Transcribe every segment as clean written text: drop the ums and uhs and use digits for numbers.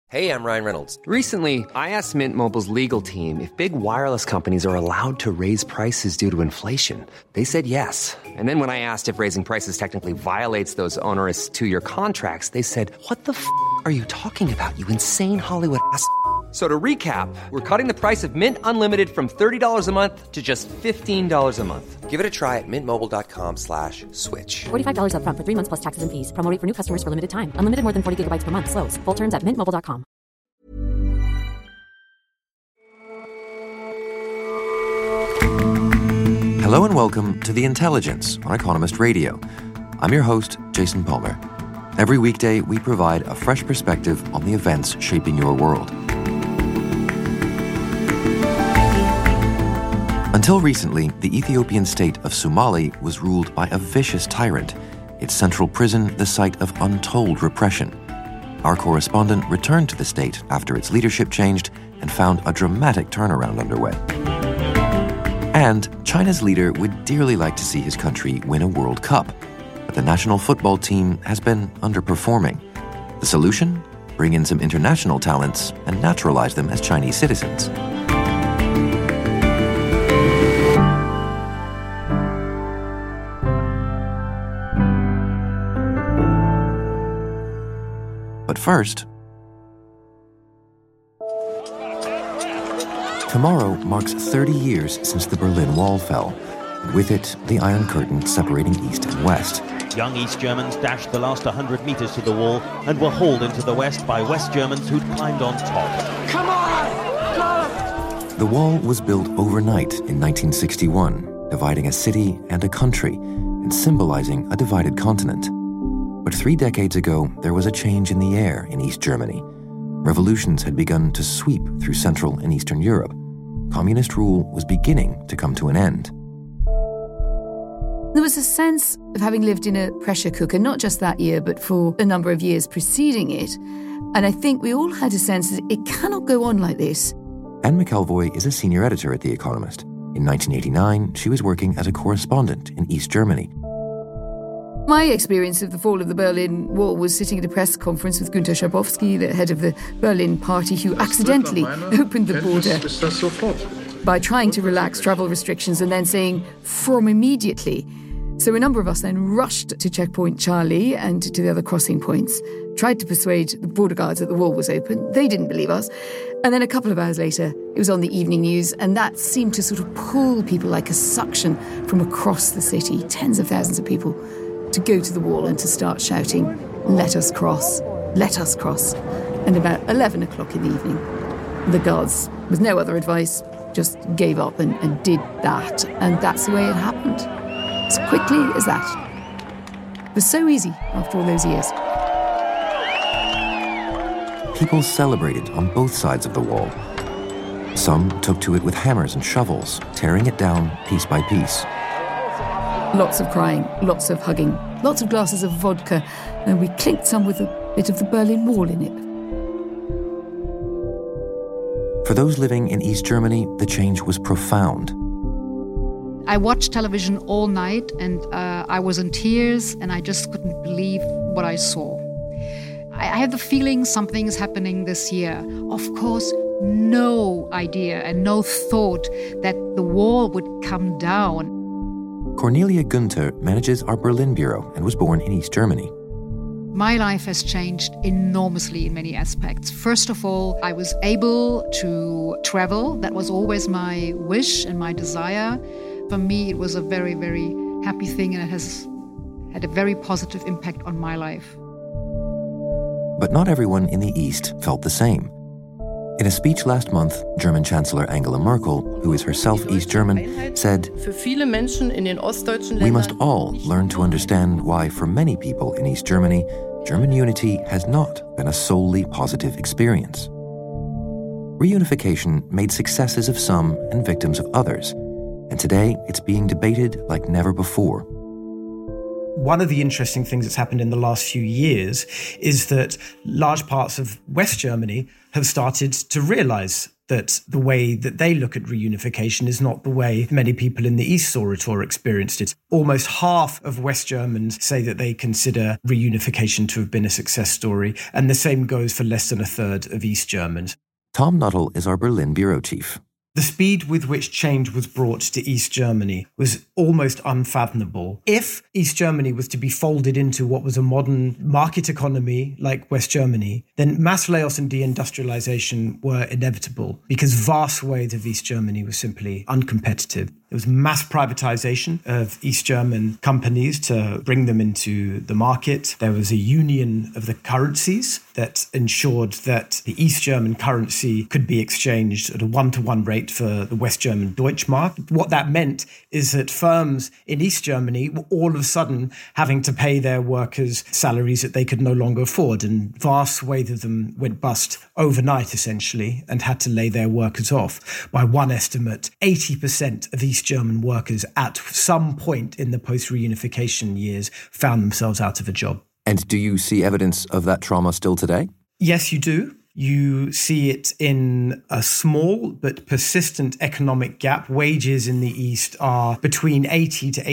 Hey, I'm Ryan Reynolds. Recently, I asked Mint Mobile's legal team if big wireless companies are allowed to raise prices due to inflation. They said yes. And then when I asked if raising prices technically violates those onerous two-year contracts, they said, "What the f*** are you talking about, you insane Hollywood ass?" So to recap, we're cutting the price of Mint Unlimited from $30 a month to just $15 a month. Give it a try at mintmobile.com/switch. $45 up front for 3 months plus taxes and fees. Promo rate for new customers for limited time. Unlimited more than 40 gigabytes per month. Slows full terms at mintmobile.com. Hello and welcome to The Intelligence on Economist Radio. I'm your host, Jason Palmer. Every weekday, we provide a fresh perspective on the events shaping your world. Until recently, the Ethiopian state of Somali was ruled by a vicious tyrant, its central prison the site of untold repression. Our correspondent returned to the state after its leadership changed and found a dramatic turnaround underway. And China's leader would dearly like to see his country win a World Cup, but the national football team has been underperforming. The solution? Bring in some international talents and naturalize them as Chinese citizens. But first, tomorrow marks 30 years since the Berlin Wall fell, and with it, the Iron Curtain separating East and West. Young East Germans dashed the last 100 metres to the wall and were hauled into the West by West Germans who'd climbed on top. Come on! The wall was built overnight in 1961, dividing a city and a country, and symbolizing a divided continent. But 3 decades ago, there was a change in the air in East Germany. Revolutions had begun to sweep through Central and Eastern Europe. Communist rule was beginning to come to an end. There was a sense of having lived in a pressure cooker, not just that year, but for a number of years preceding it. And I think we all had a sense that it cannot go on like this. Anne McElvoy is a senior editor at The Economist. In 1989, she was working as a correspondent in East Germany. My experience of the fall of the Berlin Wall was sitting at a press conference with Günter Schabowski, the head of the Berlin Party, who accidentally opened the border by trying to relax travel restrictions and then saying, "from immediately." So a number of us then rushed to checkpoint Charlie and to the other crossing points, tried to persuade the border guards that the wall was open. They didn't believe us. And then a couple of hours later, it was on the evening news, and that seemed to sort of pull people like a suction from across the city, tens of thousands of people, to go to the wall and to start shouting, "Let us cross, let us cross." And about 11 o'clock in the evening, the guards, with no other advice, just gave up and did that. And that's the way it happened. As quickly as that. It was so easy after all those years. People celebrated on both sides of the wall. Some took to it with hammers and shovels, tearing it down piece by piece. Lots of crying, lots of hugging, lots of glasses of vodka, and we clinked some with a bit of the Berlin Wall in it. For those living in East Germany, the change was profound. I watched television all night and I was in tears and I just couldn't believe what I saw. I have the feeling something is happening this year. Of course, no idea and no thought that the wall would come down. Cornelia Günther manages our Berlin bureau and was born in East Germany. My life has changed enormously in many aspects. First of all, I was able to travel. That was always my wish and my desire. For me, it was a very, very happy thing, and it has had a very positive impact on my life. But not everyone in the East felt the same. In a speech last month, German Chancellor Angela Merkel, who is herself East German, said, "We must all learn to understand why, for many people in East Germany, German unity has not been a solely positive experience." Reunification made successes of some and victims of others, and today it's being debated like never before. One of the interesting things that's happened in the last few years is that large parts of West Germany have started to realize that the way that they look at reunification is not the way many people in the East saw it or experienced it. Almost half of West Germans say that they consider reunification to have been a success story, and the same goes for less than a third of East Germans. Tom Nuttall is our Berlin bureau chief. The speed with which change was brought to East Germany was almost unfathomable. If East Germany was to be folded into what was a modern market economy like West Germany, then mass layoffs and deindustrialization were inevitable because vast swathes of East Germany were simply uncompetitive. There was mass privatization of East German companies to bring them into the market. There was a union of the currencies that ensured that the East German currency could be exchanged at a one-to-one rate for the West German Deutschmark. What that meant is that firms in East Germany were all of a sudden having to pay their workers salaries that they could no longer afford, and vast swathes of them went bust overnight, essentially, and had to lay their workers off. By one estimate, 80% of East German workers at some point in the post-reunification years found themselves out of a job. And do you see evidence of that trauma still today? Yes, you do. You see it in a small but persistent economic gap. Wages in the East are between 80 to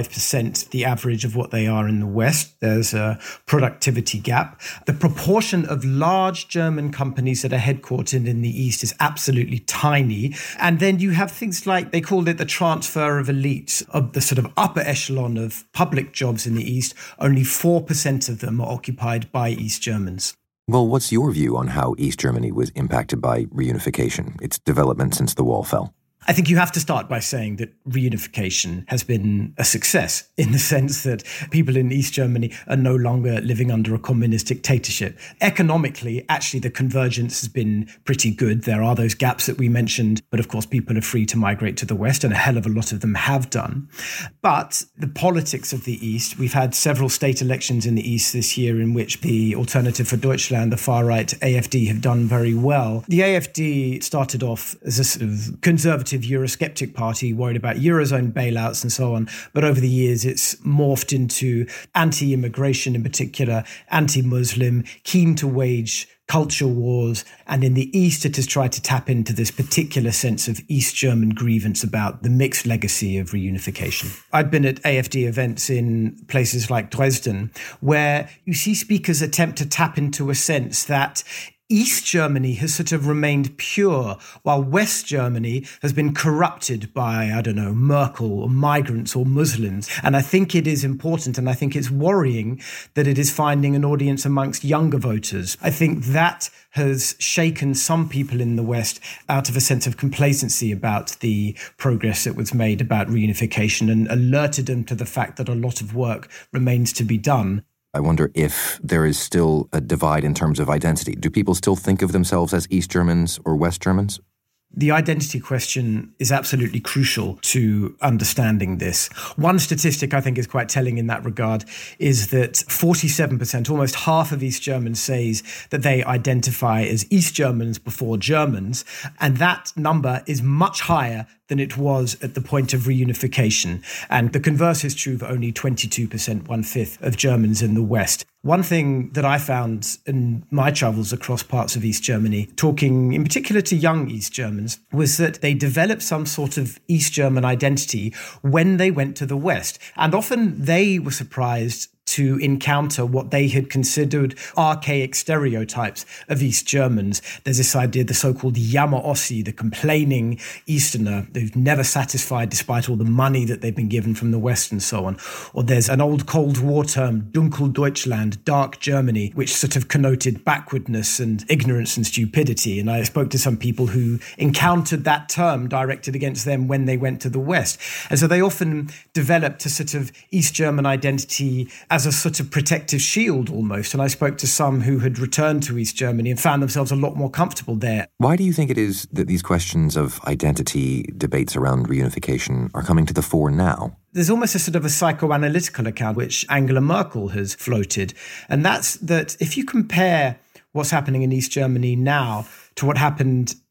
85% the average of what they are in the West. There's a productivity gap. The proportion of large German companies that are headquartered in the East is absolutely tiny. And then you have things like, they called it the transfer of elites, of the sort of upper echelon of public jobs in the East. Only 4% of them are occupied by East Germans. Well, what's your view on how East Germany was impacted by reunification, its development since the wall fell? I think you have to start by saying that reunification has been a success in the sense that people in East Germany are no longer living under a communist dictatorship. Economically, actually, the convergence has been pretty good. There are those gaps that we mentioned, but of course, people are free to migrate to the West, and a hell of a lot of them have done. But the politics of the East, we've had several state elections in the East this year in which the Alternative for Deutschland, the far-right AfD, have done very well. The AfD started off as a sort of conservative Eurosceptic party worried about Eurozone bailouts and so on. But over the years, it's morphed into anti-immigration in particular, anti-Muslim, keen to wage culture wars. And in the East, it has tried to tap into this particular sense of East German grievance about the mixed legacy of reunification. I'd been at AfD events in places like Dresden, where you see speakers attempt to tap into a sense that East Germany has sort of remained pure, while West Germany has been corrupted by, I don't know, Merkel or migrants or Muslims. And I think it is important, and I think it's worrying that it is finding an audience amongst younger voters. I think that has shaken some people in the West out of a sense of complacency about the progress that was made about reunification and alerted them to the fact that a lot of work remains to be done. I wonder if there is still a divide in terms of identity. Do people still think of themselves as East Germans or West Germans? The identity question is absolutely crucial to understanding this. One statistic I think is quite telling in that regard is that 47%, almost half of East Germans, says that they identify as East Germans before Germans, and that number is much higher than it was at the point of reunification. And the converse is true for only 22%, one-fifth of Germans in the West. One thing that I found in my travels across parts of East Germany, talking in particular to young East Germans, was that they developed some sort of East German identity when they went to the West. And often they were surprised to encounter what they had considered archaic stereotypes of East Germans. There's this idea, the so-called Jammer-Ossi, the complaining Easterner who's never satisfied despite all the money that they've been given from the West and so on. Or there's an old Cold War term, Dunkeldeutschland, dark Germany, which sort of connoted backwardness and ignorance and stupidity. And I spoke to some people who encountered that term directed against them when they went to the West. And so they often developed a sort of East German identity as a sort of protective shield almost. And I spoke to some who had returned to East Germany and found themselves a lot more comfortable there. Why do you think it is that these questions of identity debates around reunification are coming to the fore now? There's almost a sort of a psychoanalytical account which Angela Merkel has floated. And that's that if you compare what's happening in East Germany now to what happened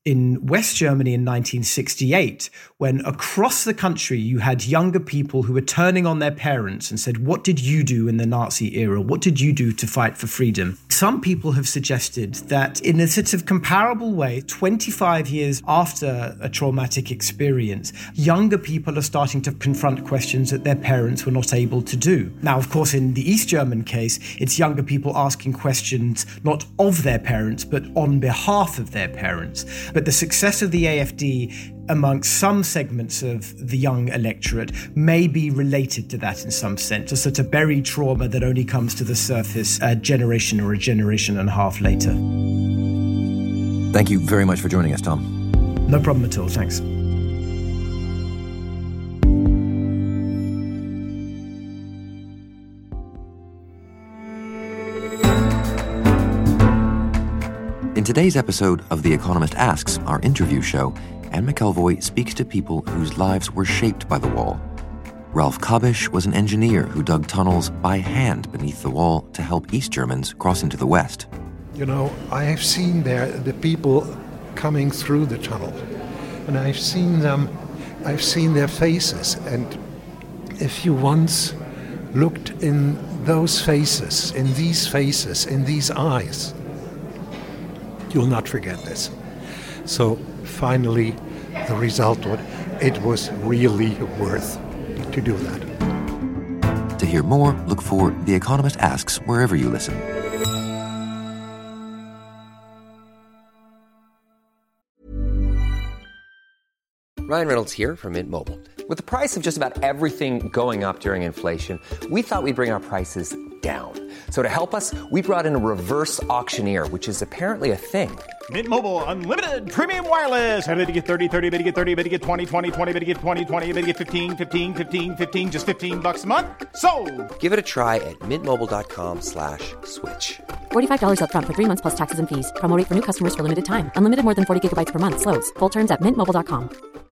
in West Germany in 1968, when across the country you had younger people who were turning on their parents and said, what did you do in the Nazi era? What did you do to fight for freedom? Some people have suggested that in a sort of comparable way, 25 years after a traumatic experience, younger people are starting to confront questions that their parents were not able to do. Now, of course, in the East German case, it's younger people asking questions not of their parents, but on behalf of their parents. But the success of the AfD amongst some segments of the young electorate may be related to that in some sense, a sort of buried trauma that only comes to the surface a generation or a generation and a half later. Thank you very much for joining us, Tom. No problem at all, thanks. In today's episode of The Economist Asks, our interview show, Anne McElvoy speaks to people whose lives were shaped by the wall. Ralph Kabisch was an engineer who dug tunnels by hand beneath the wall to help East Germans cross into the West. You know, I have seen the people coming through the tunnel, and I've seen their faces, and if you once looked in those faces, in these eyes, you'll not forget this. So finally, the result was really worth to do that. To hear more, look for The Economist Asks wherever you listen. Ryan Reynolds here from Mint Mobile. With the price of just about everything going up during inflation, we thought we'd bring our prices down. So to help us, we brought in a reverse auctioneer, which is apparently a thing. Mint Mobile Unlimited Premium Wireless. How to get 30, 30, bit to get 30, bit to get 20, 20, 20, bit to get 20, 20, bit to get 15, 15, 15, 15, just $15 a month? Sold! Give it a try at mintmobile.com/switch. $45 up front for 3 months plus taxes and fees. Promo rate for new customers for limited time. Unlimited more than 40 gigabytes per month. Slows full terms at mintmobile.com.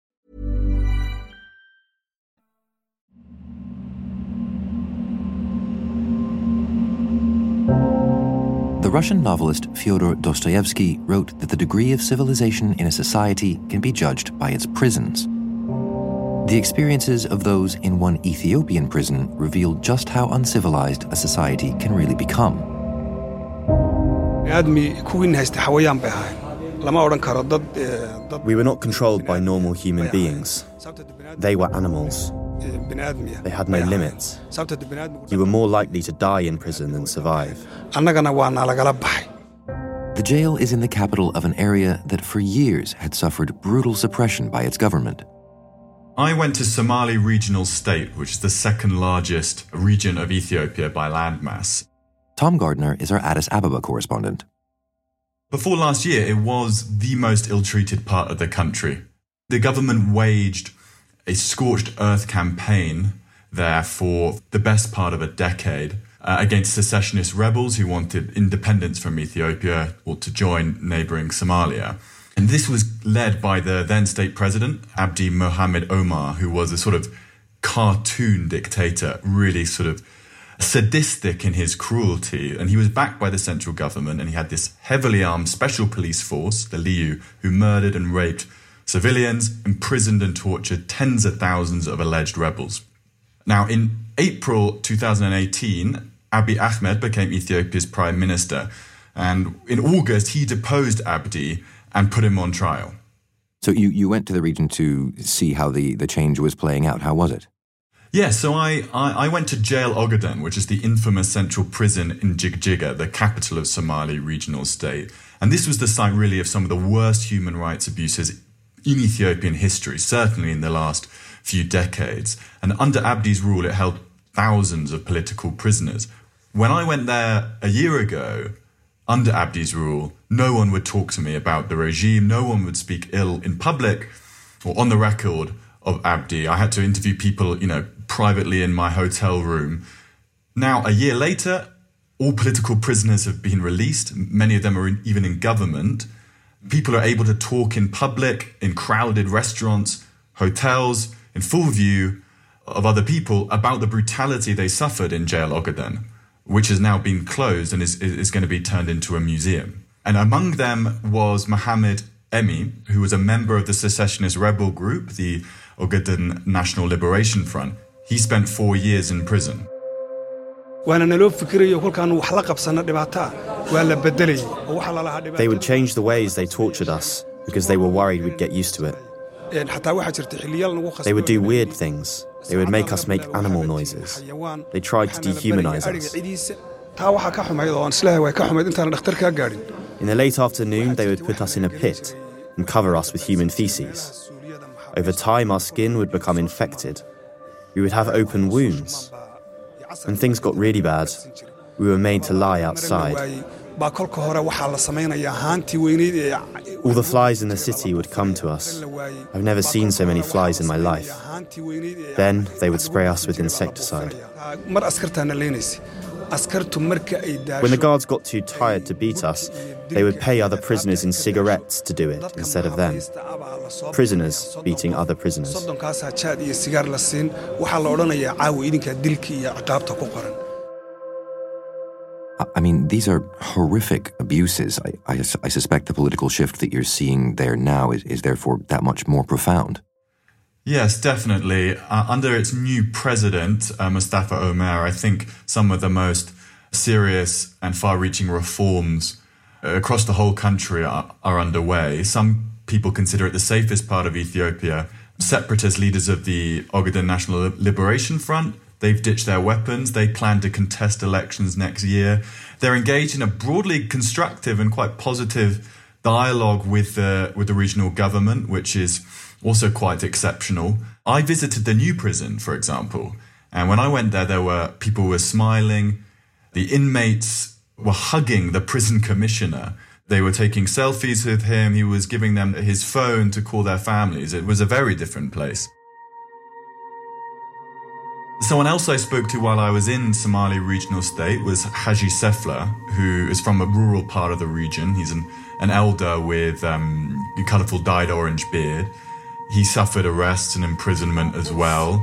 The Russian novelist Fyodor Dostoevsky wrote that the degree of civilization in a society can be judged by its prisons. The experiences of those in one Ethiopian prison reveal just how uncivilized a society can really become. We were not controlled by normal human beings. They were animals. They had no limits. You were more likely to die in prison than survive. The jail is in the capital of an area that for years had suffered brutal suppression by its government. I went to Somali Regional State, which is the second largest region of Ethiopia by landmass. Tom Gardner is our Addis Ababa correspondent. Before last year, it was the most ill-treated part of the country. The government waged a scorched earth campaign there for the best part of a decade against secessionist rebels who wanted independence from Ethiopia or to join neighbouring Somalia. And this was led by the then state president, Abdi Mohamed Omar, who was a sort of cartoon dictator, really sort of sadistic in his cruelty. And he was backed by the central government, and he had this heavily armed special police force, the Liu, who murdered and raped civilians, imprisoned and tortured tens of thousands of alleged rebels. Now, in April 2018, Abiy Ahmed became Ethiopia's prime minister. And in August, he deposed Abdi and put him on trial. So you went to the region to see how the change was playing out. How was it? Yeah, so I went to Jail Ogaden, which is the infamous central prison in Jigjiga, the capital of Somali Regional State. And this was the site, really, of some of the worst human rights abuses in Ethiopian history, certainly in the last few decades. And under Abdi's rule, it held thousands of political prisoners. When I went there a year ago, under Abdi's rule, no one would talk to me about the regime. No one would speak ill in public or on the record of Abdi. I had to interview people, privately in my hotel room. Now, a year later, all political prisoners have been released. Many of them are even in government. People are able to talk in public, in crowded restaurants, hotels, in full view of other people about the brutality they suffered in Jail Ogaden, which has now been closed and is going to be turned into a museum. And among them was Mohamed Emi, who was a member of the secessionist rebel group, the Ogaden National Liberation Front. He spent 4 years in prison. They would change the ways they tortured us because they were worried we'd get used to it. They would do weird things. They would make us make animal noises. They tried to dehumanize us. In the late afternoon, they would put us in a pit and cover us with human feces. Over time, our skin would become infected. We would have open wounds. When things got really bad, we were made to lie outside. All the flies in the city would come to us. I've never seen so many flies in my life. Then they would spray us with insecticide. When the guards got too tired to beat us, they would pay other prisoners in cigarettes to do it instead of them. Prisoners beating other prisoners. I mean, these are horrific abuses. I suspect the political shift that you're seeing there now is therefore that much more profound. Yes, definitely. Under its new president, Mustafa Omer, I think some of the most serious and far-reaching reforms across the whole country are underway. Some people consider it the safest part of Ethiopia. Separatist leaders of the Ogaden National Liberation Front, they've ditched their weapons. They plan to contest elections next year. They're engaged in a broadly constructive and quite positive dialogue with the regional government, which is also quite exceptional. I visited the new prison, for example, and when I went there people were smiling. The inmates were hugging the prison commissioner. They were taking selfies with him. He was giving them his phone to call their families. It was a very different place. Someone else I spoke to while I was in Somali Regional State was Haji Sefla, who is from a rural part of the region. He's an elder with a colourful dyed orange beard. He suffered arrests and imprisonment as well.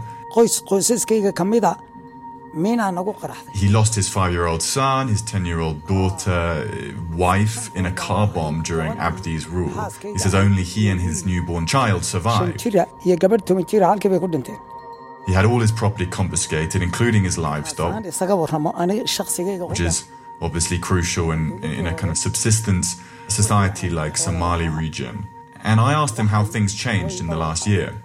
He lost his 5-year-old son, his 10-year-old daughter, wife in a car bomb during Abdi's rule. He says only he and his newborn child survived. He had all his property confiscated, including his livestock, which is obviously crucial in a kind of subsistence society like Somali region. And I asked him how things changed in the last year.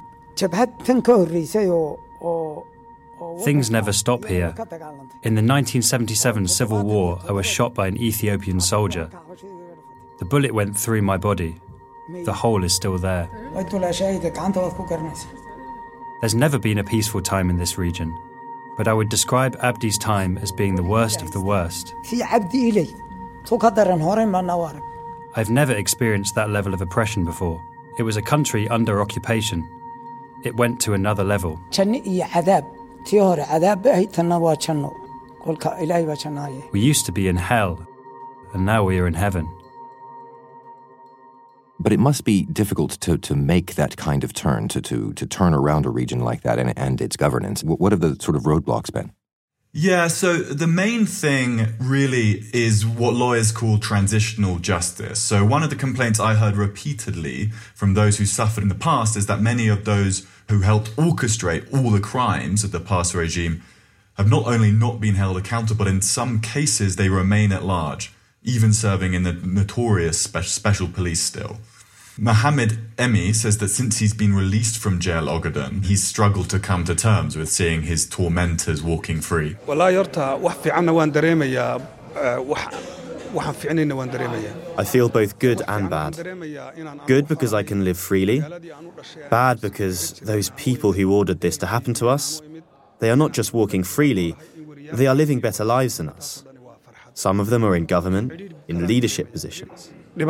Things never stop here. In the 1977 Civil War, I was shot by an Ethiopian soldier. The bullet went through my body. The hole is still there. There's never been a peaceful time in this region, but I would describe Abdi's time as being the worst of the worst. I've never experienced that level of oppression before. It was a country under occupation. It went to another level. We used to be in hell, and now we are in heaven. But it must be difficult to make that kind of turn, to turn around a region like that and its governance. What have the sort of roadblocks been? Yeah, so the main thing really is what lawyers call transitional justice. So one of the complaints I heard repeatedly from those who suffered in the past is that many of those who helped orchestrate all the crimes of the past regime have not only not been held accountable, but in some cases they remain at large, even serving in the notorious special police still. Mohammed Emi says that since he's been released from jail Ogaden, he's struggled to come to terms with seeing his tormentors walking free. I feel both good and bad. Good because I can live freely. Bad because those people who ordered this to happen to us, they are not just walking freely, they are living better lives than us. Some of them are in government, in leadership positions.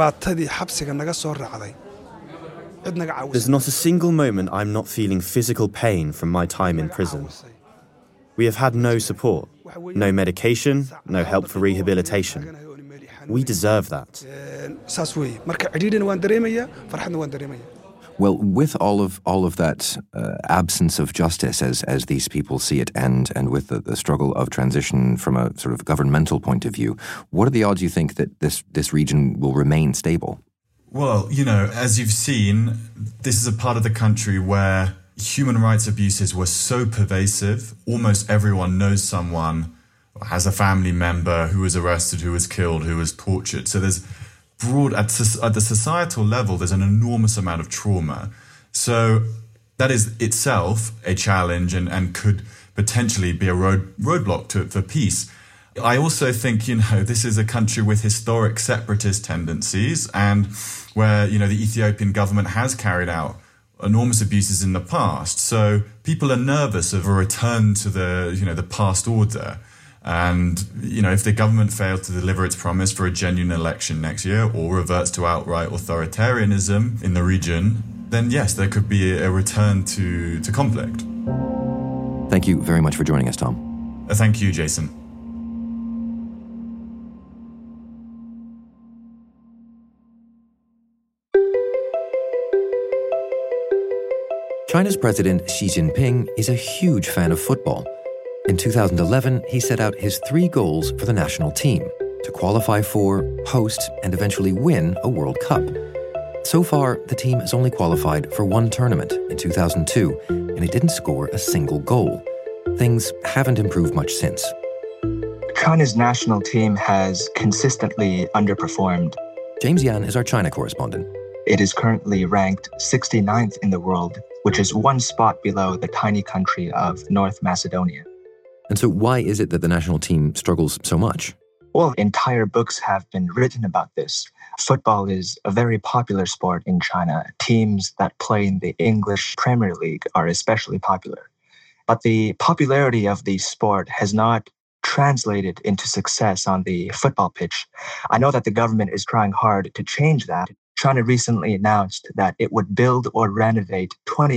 There's not a single moment I'm not feeling physical pain from my time in prison. We have had no support, no medication, no help for rehabilitation. We deserve that. Well, with all of that absence of justice, as these people see it, and with the struggle of transition from a sort of governmental point of view, what are the odds you think that this region will remain stable? Well, as you've seen, this is a part of the country where human rights abuses were so pervasive. Almost everyone knows someone, or has a family member who was arrested, who was killed, who was tortured. So there's at the societal level, there's an enormous amount of trauma. So that is itself a challenge and could potentially be a roadblock for peace. I also think, this is a country with historic separatist tendencies and where, the Ethiopian government has carried out enormous abuses in the past. So people are nervous of a return to the past order. And, if the government fails to deliver its promise for a genuine election next year or reverts to outright authoritarianism in the region, then yes, there could be a return to conflict. Thank you very much for joining us, Tom. Thank you, Jason. China's President Xi Jinping is a huge fan of football. In 2011, he set out his 3 goals for the national team: to qualify for, host, and eventually win a World Cup. So far, the team has only qualified for 1 tournament in 2002, and it didn't score a single goal. Things haven't improved much since. China's national team has consistently underperformed. James Yan is our China correspondent. It is currently ranked 69th in the world, which is 1 spot below the tiny country of North Macedonia. And so why is it that the national team struggles so much? Well, entire books have been written about this. Football is a very popular sport in China. Teams that play in the English Premier League are especially popular. But the popularity of the sport has not translated into success on the football pitch. I know that the government is trying hard to change that. China recently announced that it would build or renovate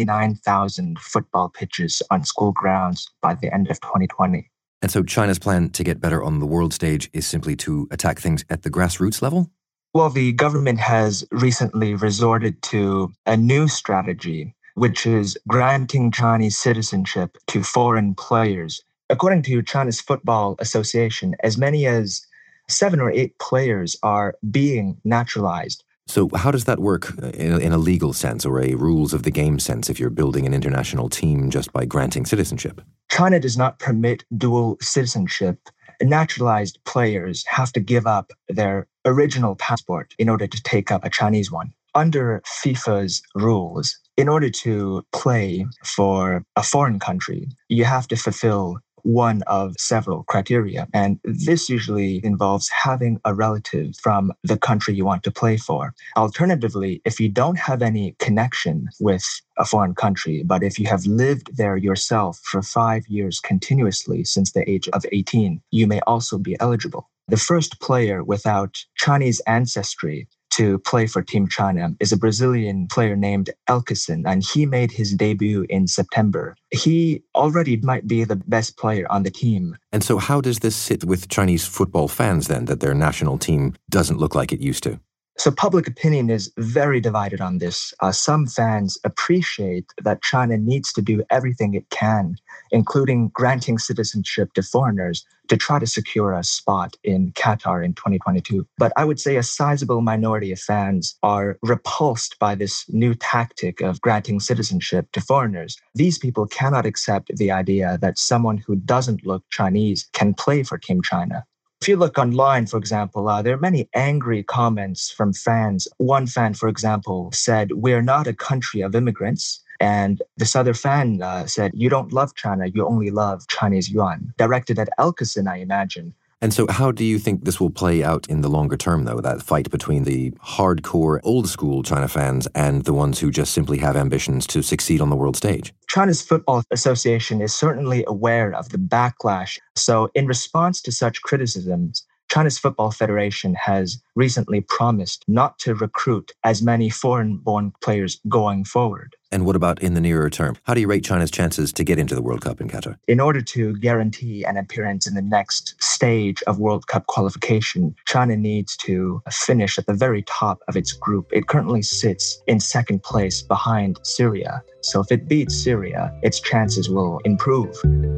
29,000 football pitches on school grounds by the end of 2020. And so China's plan to get better on the world stage is simply to attack things at the grassroots level? Well, the government has recently resorted to a new strategy, which is granting Chinese citizenship to foreign players. According to China's Football Association, as many as 7 or 8 players are being naturalized. So how does that work in a legal sense or a rules of the game sense if you're building an international team just by granting citizenship? China does not permit dual citizenship. Naturalized players have to give up their original passport in order to take up a Chinese one. Under FIFA's rules, in order to play for a foreign country, you have to fulfill one of several criteria. And this usually involves having a relative from the country you want to play for. Alternatively, if you don't have any connection with a foreign country, but if you have lived there yourself for 5 years continuously since the age of 18, you may also be eligible. The first player without Chinese ancestry to play for Team China is a Brazilian player named Elkeson, and he made his debut in September. He already might be the best player on the team. And so how does this sit with Chinese football fans then, that their national team doesn't look like it used to? So public opinion is very divided on this. Some fans appreciate that China needs to do everything it can, including granting citizenship to foreigners, to try to secure a spot in Qatar in 2022. But I would say a sizable minority of fans are repulsed by this new tactic of granting citizenship to foreigners. These people cannot accept the idea that someone who doesn't look Chinese can play for Team China. If you look online, for example, there are many angry comments from fans. One fan, for example, said, "We're not a country of immigrants." And this other fan said, "You don't love China, you only love Chinese yuan." Directed at Elkeson, I imagine. And so how do you think this will play out in the longer term, though, that fight between the hardcore, old-school China fans and the ones who just simply have ambitions to succeed on the world stage? China's Football Association is certainly aware of the backlash. So in response to such criticisms, China's Football Federation has recently promised not to recruit as many foreign-born players going forward. And what about in the nearer term? How do you rate China's chances to get into the World Cup in Qatar? In order to guarantee an appearance in the next stage of World Cup qualification, China needs to finish at the very top of its group. It currently sits in second place behind Syria. So if it beats Syria, its chances will improve.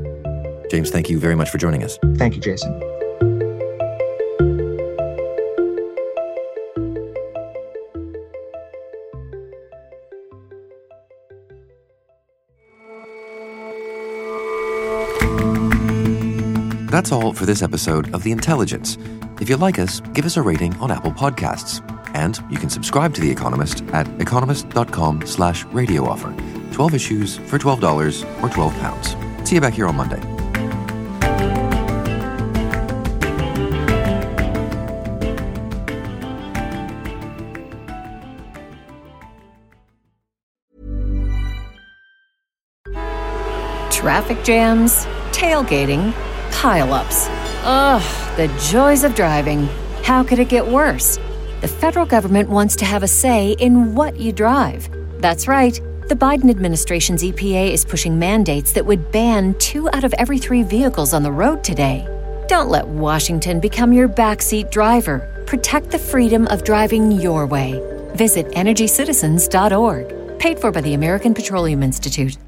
James, thank you very much for joining us. Thank you, Jason. That's all for this episode of The Intelligence. If you like us, give us a rating on Apple Podcasts. And you can subscribe to The Economist at economist.com/radio offer. 12 issues for $12 or £12. See you back here on Monday. Traffic jams, tailgating, pile-ups. Ugh, the joys of driving. How could it get worse? The federal government wants to have a say in what you drive. That's right. The Biden administration's EPA is pushing mandates that would ban 2 out of every 3 vehicles on the road today. Don't let Washington become your backseat driver. Protect the freedom of driving your way. Visit EnergyCitizens.org. Paid for by the American Petroleum Institute.